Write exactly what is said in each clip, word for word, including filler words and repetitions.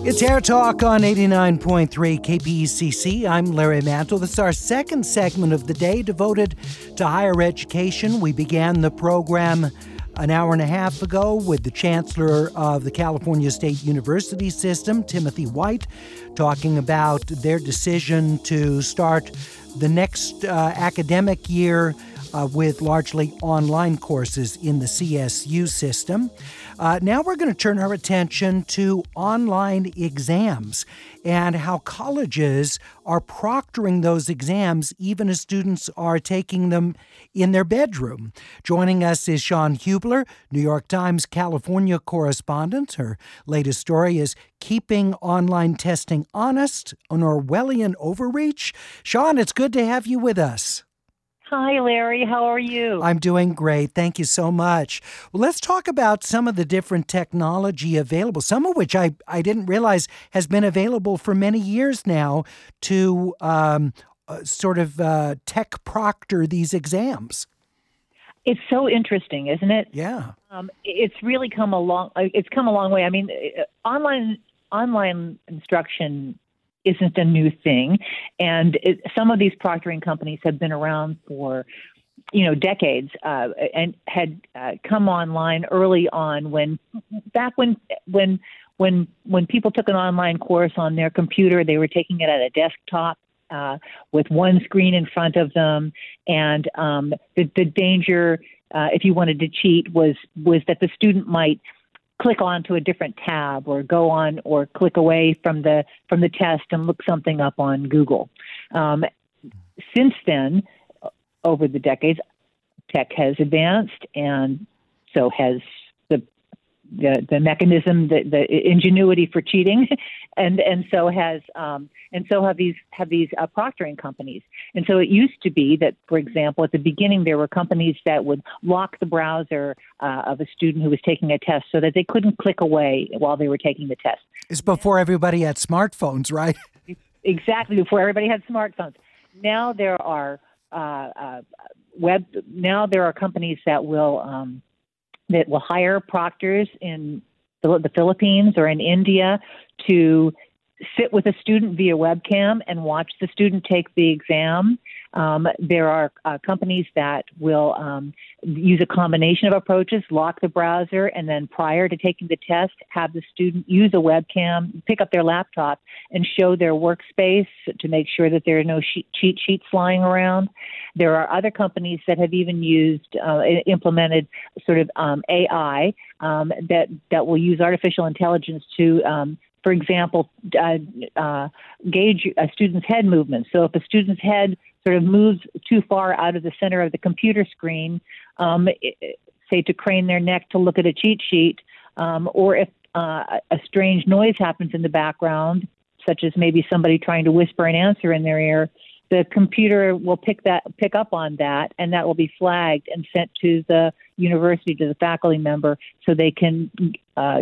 It's Air Talk on eighty-nine point three K P E C C. I'm Larry Mantle. This is our second segment of the day devoted to higher education. We began the program an hour and a half ago with the Chancellor of the California State University System, Timothy White, talking about their decision to start the next uh, academic year uh, with largely online courses in the C S U system. Uh, now we're going to turn our attention to online exams and how colleges are proctoring those exams even as students are taking them in their bedroom. Joining us is Shawn Hubler, New York Times California correspondent. Her latest story is Keeping Online Testing Honest, an Orwellian Overreach. Shawn, it's good to have you with us. Hi, Larry. How are you? I'm doing great. Thank you so much. Well, let's talk about some of the different technology available, some of which I, I didn't realize has been available for many years now to um, uh, sort of uh, tech proctor these exams. It's so interesting, isn't it? Yeah. Um, it's really come a long. It's come a long way. I mean, online online instruction isn't a new thing. And it, some of these proctoring companies have been around for, you know, decades uh, and had uh, come online early on when, back when, when, when, when people took an online course on their computer, they were taking it at a desktop uh, with one screen in front of them. And um, the, the danger, uh, if you wanted to cheat, was, was that the student might click on to a different tab or go on or click away from the from the test and look something up on Google. Um, since then, over the decades, tech has advanced, and so has the the, the mechanism, the, the ingenuity for cheating, and and so has um, and so have these have these uh, proctoring companies. And so it used to be that, for example, at the beginning there were companies that would lock the browser uh, of a student who was taking a test so that they couldn't click away while they were taking the test. It's before everybody had smartphones, right? Exactly, before everybody had smartphones. Now there are uh, uh, web. Now there are companies that will. Um, that will hire proctors in the Philippines or in India to sit with a student via webcam and watch the student take the exam. Um, there are uh, companies that will um, use a combination of approaches, lock the browser, and then prior to taking the test, have the student use a webcam, pick up their laptop, and show their workspace to make sure that there are no sheet, cheat sheets flying around. There are other companies that have even used, uh, implemented sort of um, A I um, that, that will use artificial intelligence to um, for example, uh, uh, gauge a student's head movement. So if a student's head sort of moves too far out of the center of the computer screen, um, it, say to crane their neck to look at a cheat sheet, um, or if uh, a strange noise happens in the background, such as maybe somebody trying to whisper an answer in their ear, the computer will pick that pick up on that, and that will be flagged and sent to the university, to the faculty member, so they can uh,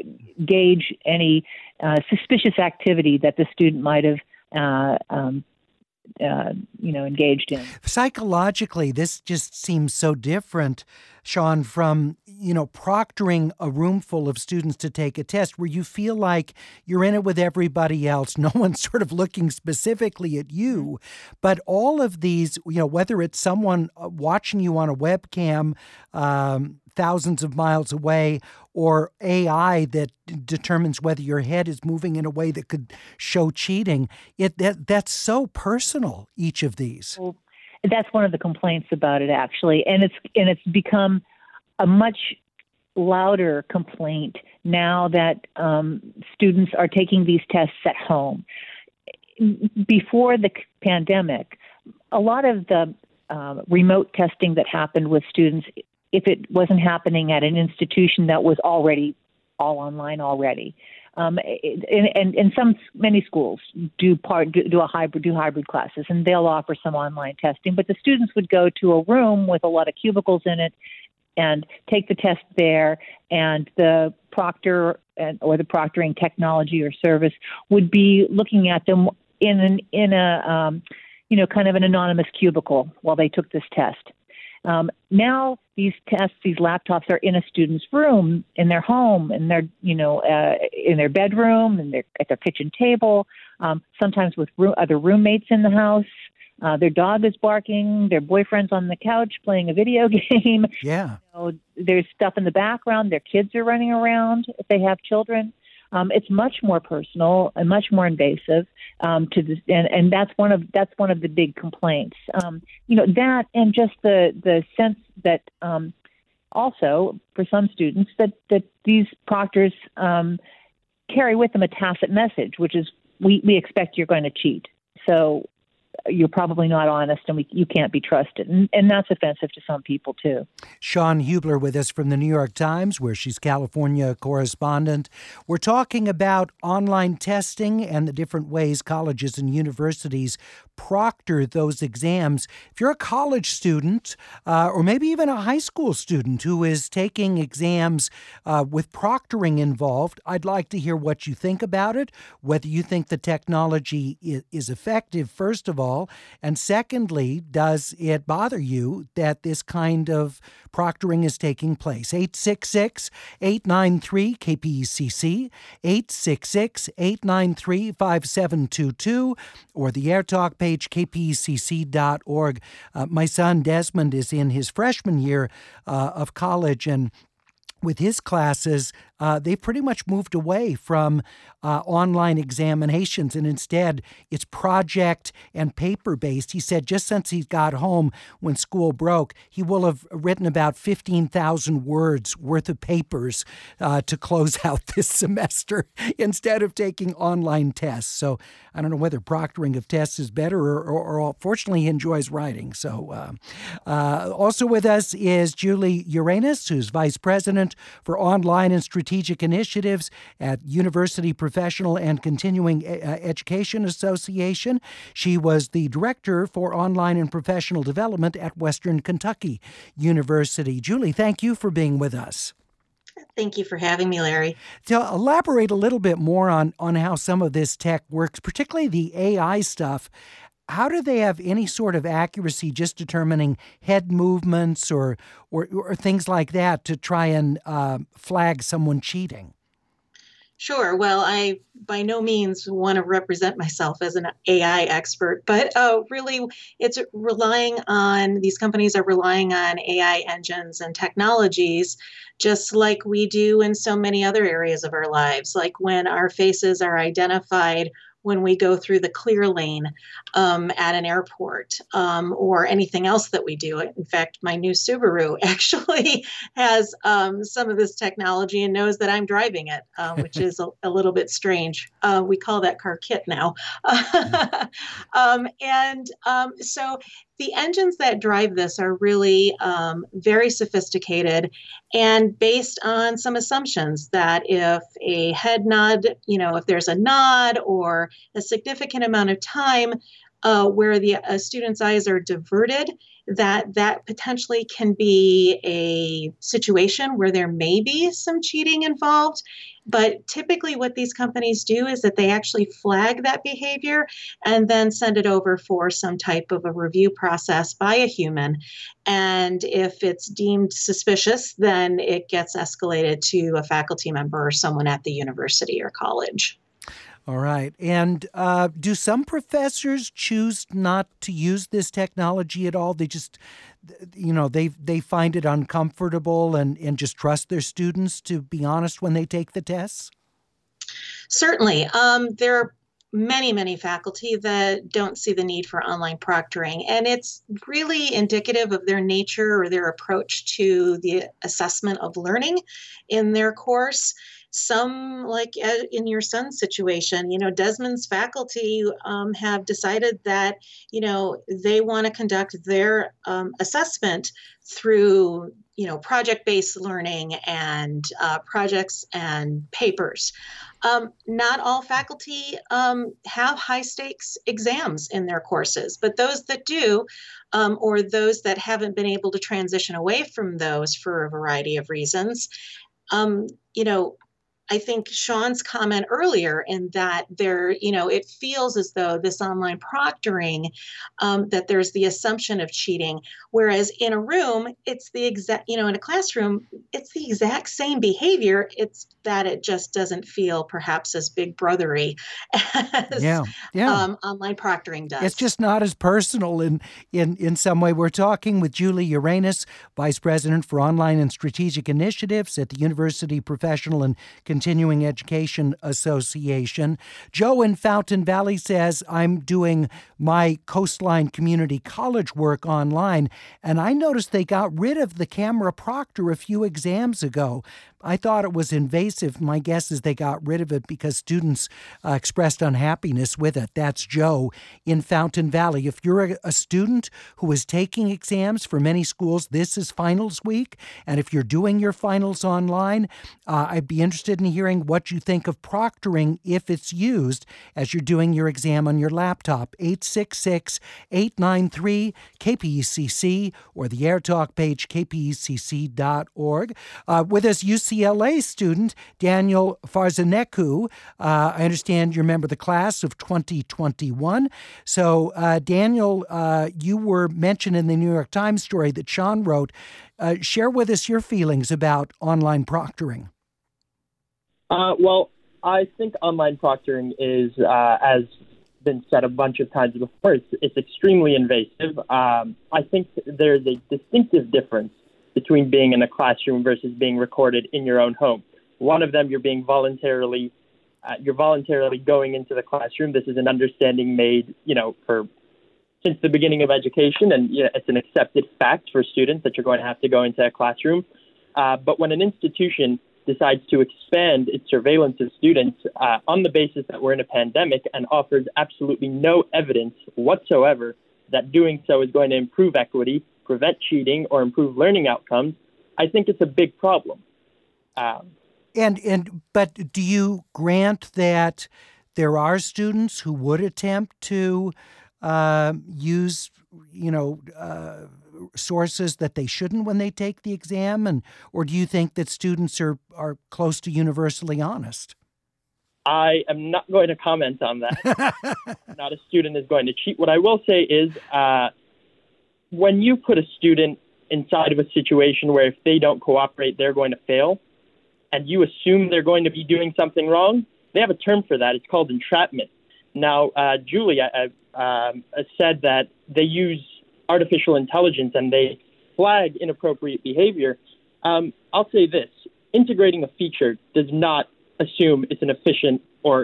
gauge any uh, suspicious activity that the student might have uh, um, uh, you know, engaged in. Psychologically, this just seems so different, Shawn, from, you know, proctoring a room full of students to take a test where you feel like you're in it with everybody else. No one's sort of looking specifically at you. But all of these, you know, whether it's someone watching you on a webcam um, thousands of miles away, or A I that d- determines whether your head is moving in a way that could show cheating, it that that's so personal, each of these. Well, that's one of the complaints about it, actually, and it's and it's become a much louder complaint now that um, students are taking these tests at home. Before the pandemic, a lot of the uh, remote testing that happened with students, if it wasn't happening at an institution that was already all online already. Um, and, and, and some, many schools do part, do, do a hybrid, do hybrid classes, and they'll offer some online testing, but the students would go to a room with a lot of cubicles in it and take the test there, and the proctor and, or the proctoring technology or service would be looking at them in an, in a, um, you know, kind of an anonymous cubicle while they took this test. Um, now these tests, these laptops are in a student's room, in their home, in their, you know, uh, in their bedroom, and their at their kitchen table, um, sometimes with room, other roommates in the house. Uh, their dog is barking. Their boyfriend's on the couch playing a video game. Yeah. You know, there's stuff in the background. Their kids are running around if they have children. Um, it's much more personal and much more invasive. Um, to this, and, and that's one of that's one of the big complaints. Um, you know, that and just the the sense that um, also for some students that that these proctors um, carry with them a tacit message, which is we we expect you're going to cheat. So you're probably not honest, and we, you can't be trusted. And, and that's offensive to some people, too. Shawn Hubler with us from the New York Times, where she's California correspondent. We're talking about online testing and the different ways colleges and universities proctor those exams. If you're a college student, uh, or maybe even a high school student who is taking exams uh, with proctoring involved, I'd like to hear what you think about it, whether you think the technology is, is effective, first of all, and secondly, does it bother you that this kind of proctoring is taking place? eight six six, eight nine three, K P E C C, eight six six, eight nine three, five seven two two, or the AirTalk page, k p e c c dot org. Uh, my son Desmond is in his freshman year uh, of college, and with his classes, uh, they've pretty much moved away from uh, online examinations, and instead it's project and paper-based. He said just since he got home when school broke, he will have written about fifteen thousand words worth of papers uh, to close out this semester instead of taking online tests. So I don't know whether proctoring of tests is better or, or, or fortunately he enjoys writing. So uh, uh, also with us is Julie Uranis, who's Vice President for Online and Strategic Initiatives at University Professional and Continuing Education Association. She was the Director for Online and Professional Development at Western Kentucky University. Julie, thank you for being with us. Thank you for having me, Larry. To elaborate a little bit more on, on how some of this tech works, particularly the A I stuff, how do they have any sort of accuracy just determining head movements or or, or things like that to try and uh, flag someone cheating? Sure. Well, I by no means want to represent myself as an A I expert, but uh, really it's relying on, these companies are relying on A I engines and technologies, just like we do in so many other areas of our lives, like when our faces are identified when we go through the clear lane um, at an airport um, or anything else that we do. In fact, my new Subaru actually has um, some of this technology and knows that I'm driving it, uh, which is a, a little bit strange. Uh, we call that car Kit now. um, and um, so the engines that drive this are really um, very sophisticated and based on some assumptions that if a head nod, you know, if there's a nod or a significant amount of time uh, where the uh, student's eyes are diverted, that that potentially can be a situation where there may be some cheating involved. But typically what these companies do is that they actually flag that behavior and then send it over for some type of a review process by a human. And if it's deemed suspicious, then it gets escalated to a faculty member or someone at the university or college. All right. And uh, do some professors choose not to use this technology at all? They just, you know, they they find it uncomfortable and, and just trust their students to be honest when they take the tests? Certainly. Um, there are many, many faculty that don't see the need for online proctoring. And it's really indicative of their nature or their approach to the assessment of learning in their course. Some, like in your son's situation, you know, Desmond's faculty um, have decided that, you know, they want to conduct their um, assessment through, you know, project-based learning and uh, projects and papers. Um, not all faculty um, have high-stakes exams in their courses, but those that do, um, or those that haven't been able to transition away from those for a variety of reasons, um, you know, I think Sean's comment earlier in that there, you know, it feels as though this online proctoring, um, that there's the assumption of cheating, whereas in a room, it's the exact, you know, in a classroom, it's the exact same behavior. It's that it just doesn't feel perhaps as big brothery as yeah, yeah. Um, online proctoring does. It's just not as personal in, in, in some way. We're talking with Julie Uranis, Vice President for Online and Strategic Initiatives at the University Professional and Continuing Education Association. Joe in Fountain Valley says, I'm doing my Coastline Community College work online, and I noticed they got rid of the camera proctor a few exams ago. I thought it was invasive. My guess is they got rid of it because students uh, expressed unhappiness with it. That's Joe in Fountain Valley. If you're a, a student who is taking exams for many schools, this is finals week. And if you're doing your finals online, uh, I'd be interested in hearing what you think of proctoring if it's used as you're doing your exam on your laptop. eight six six, eight nine three, K P E C C or the AirTalk page, k p e c c dot org. Uh, with us, U C L A student Daniel Farzaneku. Uh, I understand you're a member of the class of twenty twenty-one. So, uh, Daniel, uh, you were mentioned in the New York Times story that Sean wrote. Uh, share with us your feelings about online proctoring. Uh, well, I think online proctoring is, uh, as been said a bunch of times before, it's, it's extremely invasive. Um, I think there's a distinctive difference between being in a classroom versus being recorded in your own home. One of them, you're being voluntarily, uh, you're voluntarily going into the classroom. This is an understanding made, you know, for since the beginning of education, and you know, it's an accepted fact for students that you're going to have to go into a classroom. Uh, but when an institution decides to expand its surveillance of students uh, on the basis that we're in a pandemic and offers absolutely no evidence whatsoever that doing so is going to improve equity, prevent cheating, or improve learning outcomes, I think it's a big problem. Um, and and but do you grant that there are students who would attempt to uh, use, you know, uh, sources that they shouldn't when they take the exam, and or do you think that students are are close to universally honest? I am not going to comment on that. Not a student is going to cheat. What I will say is, uh, when you put a student inside of a situation where if they don't cooperate, they're going to fail, and you assume they're going to be doing something wrong, they have a term for that. It's called entrapment. Now, uh, Julie uh, um, said that they use artificial intelligence and they flag inappropriate behavior. Um, I'll say this. Integrating a feature does not assume it's an efficient or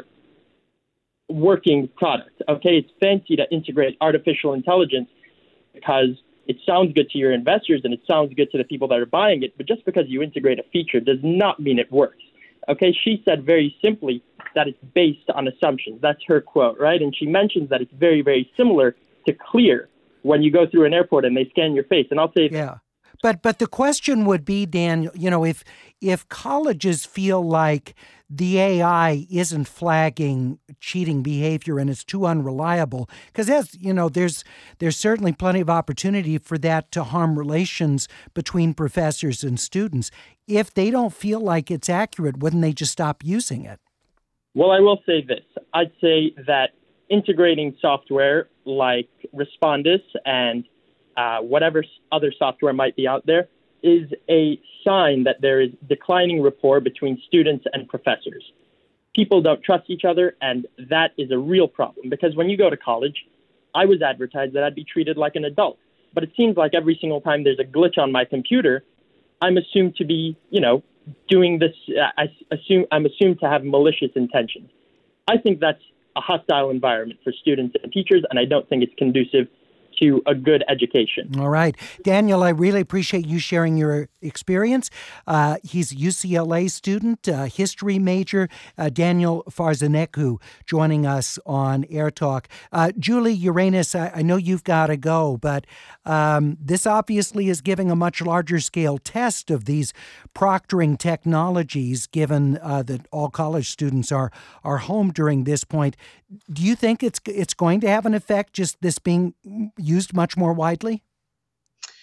working product. Okay, it's fancy to integrate artificial intelligence because it sounds good to your investors and it sounds good to the people that are buying it, but just because you integrate a feature does not mean it works. Okay, she said very simply that it's based on assumptions. That's her quote, right? And she mentions that it's very, very similar to Clear when you go through an airport and they scan your face. And I'll say, yeah. But but the question would be, Dan, you know, if if colleges feel like the A I isn't flagging cheating behavior and it's too unreliable, because as you know, there's there's certainly plenty of opportunity for that to harm relations between professors and students. If they don't feel like it's accurate, wouldn't they just stop using it? Well, I will say this. I'd say that integrating software like Respondus and uh, whatever other software might be out there is a sign that there is declining rapport between students and professors. People don't trust each other, and that is a real problem because when you go to college, I was advertised that I'd be treated like an adult. But it seems like every single time there's a glitch on my computer, I'm assumed to be, you know, doing this. Uh, I assume I'm assumed to have malicious intentions. I think that's a hostile environment for students and teachers, and I don't think it's conducive to a good education. All right. Daniel, I really appreciate you sharing your experience. Uh, he's a U C L A student, uh, history major, uh, Daniel Farzaneku, joining us on Air Talk. Uh, Julie Uranis, I, I know you've got to go, but um, this obviously is giving a much larger scale test of these proctoring technologies, given uh, that all college students are are home during this point. Do you think it's it's going to have an effect, just this being used much more widely?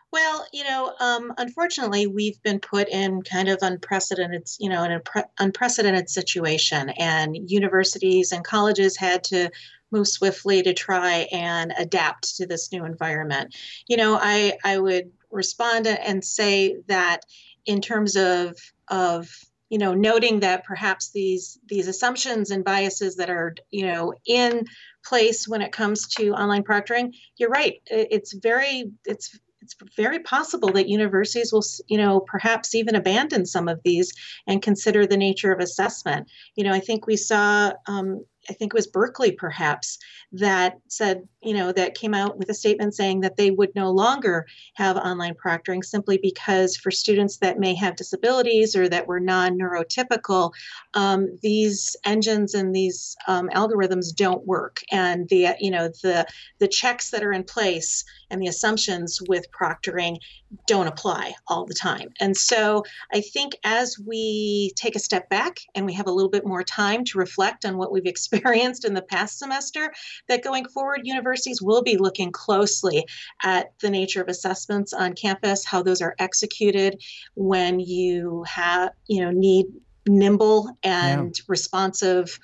Well, you know, um, unfortunately, we've been put in kind of unprecedented, you know, an unpre- unprecedented situation, and universities and colleges had to move swiftly to try and adapt to this new environment. You know, I I would respond and say that in terms of of you know noting that perhaps these these assumptions and biases that are you know in place when it comes to online proctoring, you're right. It- It's very it's it's very possible that universities will, you know, perhaps even abandon some of these and consider the nature of assessment. You know, I think we saw, um, I think it was Berkeley perhaps, that said, you know, that came out with a statement saying that they would no longer have online proctoring simply because for students that may have disabilities or that were non-neurotypical, um, these engines and these um, algorithms don't work. And the, you know, the the checks that are in place and the assumptions with proctoring don't apply all the time. And so I think as we take a step back and we have a little bit more time to reflect on what we've experienced in the past semester, that going forward, universities will be looking closely at the nature of assessments on campus, how those are executed when you have, you know, need nimble and yeah. responsive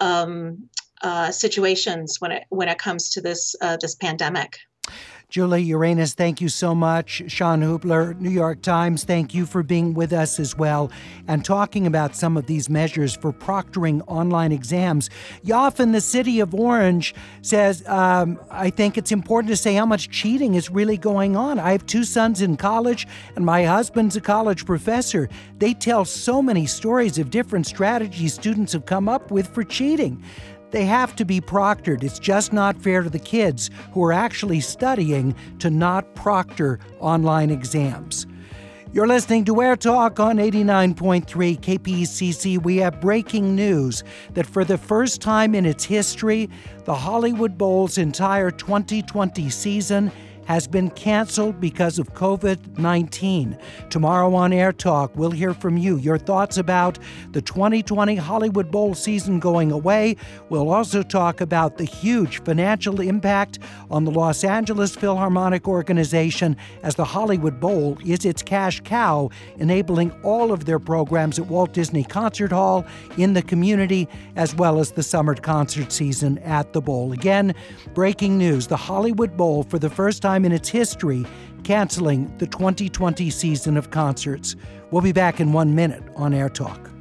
um, uh, situations when it when it comes to this uh, this pandemic. Julie Uranis, thank you so much. Sean Hubler, New York Times, thank you for being with us as well and talking about some of these measures for proctoring online exams. Yoff in the city of Orange says, um, I think it's important to say how much cheating is really going on. I have two sons in college and my husband's a college professor. They tell so many stories of different strategies students have come up with for cheating. They have to be proctored. It's just not fair to the kids who are actually studying to not proctor online exams. You're listening to Air Talk on eighty-nine point three K P E C C. We have breaking news that for the first time in its history, the Hollywood Bowl's entire twenty twenty season has been canceled because of covid nineteen. Tomorrow on Air Talk, we'll hear from you, your thoughts about the twenty twenty Hollywood Bowl season going away. We'll also talk about the huge financial impact on the Los Angeles Philharmonic Organization as the Hollywood Bowl is its cash cow, enabling all of their programs at Walt Disney Concert Hall in the community, as well as the summer concert season at the Bowl. Again, breaking news, the Hollywood Bowl, for the first time in its history, canceling the twenty twenty season of concerts. We'll be back in one minute on Air Talk.